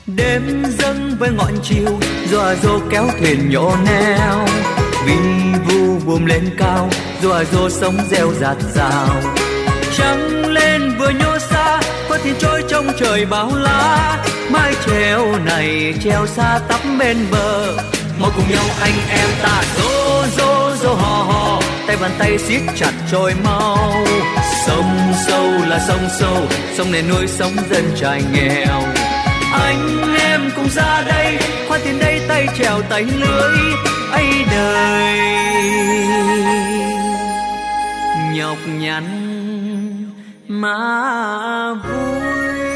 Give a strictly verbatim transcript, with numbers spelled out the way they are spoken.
Đêm dâng với ngọn chiều, rùa rô kéo thuyền nhổ neo. Vi vu buồm lên cao, rùa rô sóng reo rạt rào. Trăng lên vừa nhô xa, con thuyền trôi trong trời bao la. Mái chèo này treo xa tắp bên bờ, mau cùng nhau anh em ta rô rô rô hò hò, tay bàn tay siết chặt trôi mau. Sông sâu là sông sâu, sông này nuôi sống dân trải nghèo. Anh em cùng ra đây, khoan thuyền đây tay chèo tay lưới ấy đời. Nhọc nhằn mà vui.